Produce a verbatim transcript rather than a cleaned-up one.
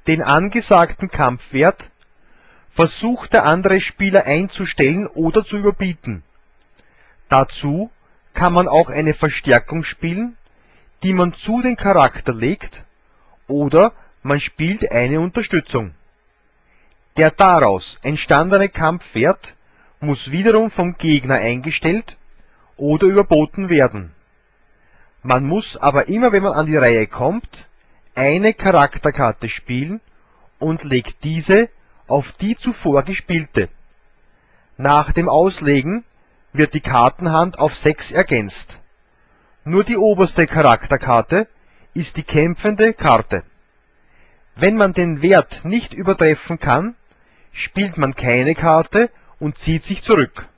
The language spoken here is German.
den angesagten Kampfwert versucht der andere Spieler einzustellen oder zu überbieten. Dazu kann man auch eine Verstärkung spielen, die man zu den Charakter legt, oder man spielt eine Unterstützung. Der daraus entstandene Kampfwert muss wiederum vom Gegner eingestellt oder überboten werden. Man muss aber immer, wenn man an die Reihe kommt, eine Charakterkarte spielen und legt diese auf die zuvor gespielte. Nach dem Auslegen wird die Kartenhand auf sechs ergänzt. Nur die oberste Charakterkarte ist die kämpfende Karte. Wenn man den Wert nicht übertreffen kann, spielt man keine Karte und zieht sich zurück